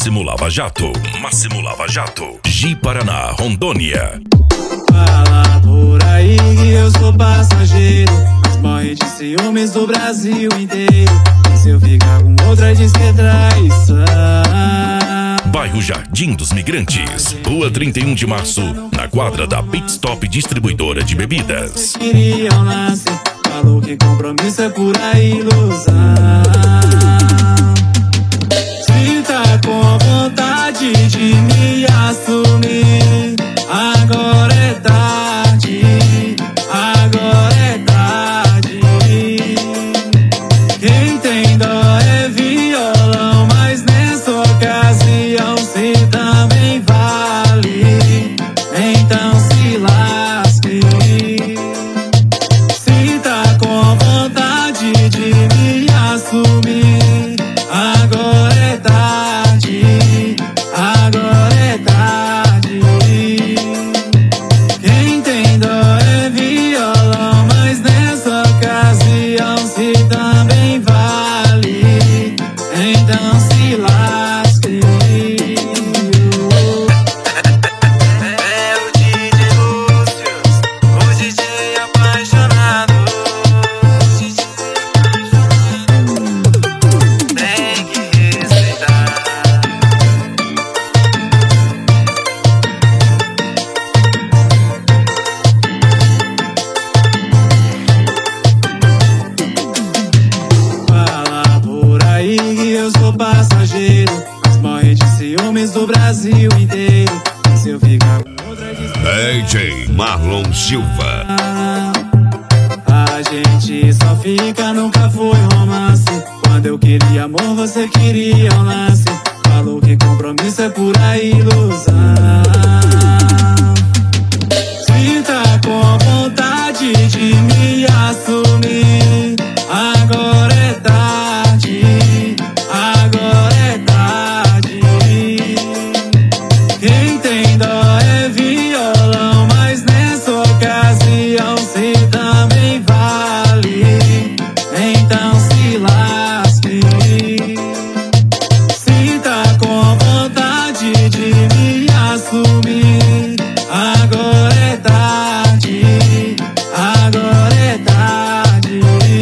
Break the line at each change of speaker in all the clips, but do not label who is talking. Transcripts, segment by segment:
Máximo Lava Jato. Máximo Lava Jato. Ji-Paraná, Rondônia.
Fala por aí que eu sou passageiro, mas morre de ciúmes do Brasil inteiro. E se eu ficar com outra diz que é traição.
Bairro Jardim dos Migrantes, Rua 31 de Março, na quadra da Pit Stop Distribuidora de Bebidas.
Queria um lance, falou que compromisso é pura ilusão. Se tá com vontade de me assumir, agora é tarde, agora é tarde. Quem tem dó é violão, mas nessa ocasião se também vale, então se lasque. Se tá com vontade de me assumir, agora é tarde, agora é tarde. Quem tem dó é violão, mas nessa ocasião se também vale, então se lasque. É o DJ Lúcius, o DJ apaixonado. Tem que respeitar. Fala por aí que eu sou passageiro, mas morre de ciúmes do Brasil inteiro. E se eu ficar com outra diz que
DJ Marlon Silva.
a gente só fica, nunca foi romance. Quando eu queria amor, você queria um lance. Falou que compromisso é pura ilusão. Se tá com vontade de me assumir, agora é tarde, agora é tarde. Quem tem dó é violão, mas nessa ocasião se também vale, então se lasque. Se tá com vontade de me assumir, agora é tarde, agora é tarde.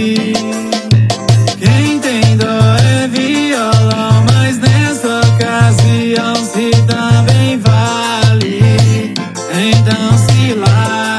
Quem tem dó é violão, mas nessa ocasião se também vale, então se lasque.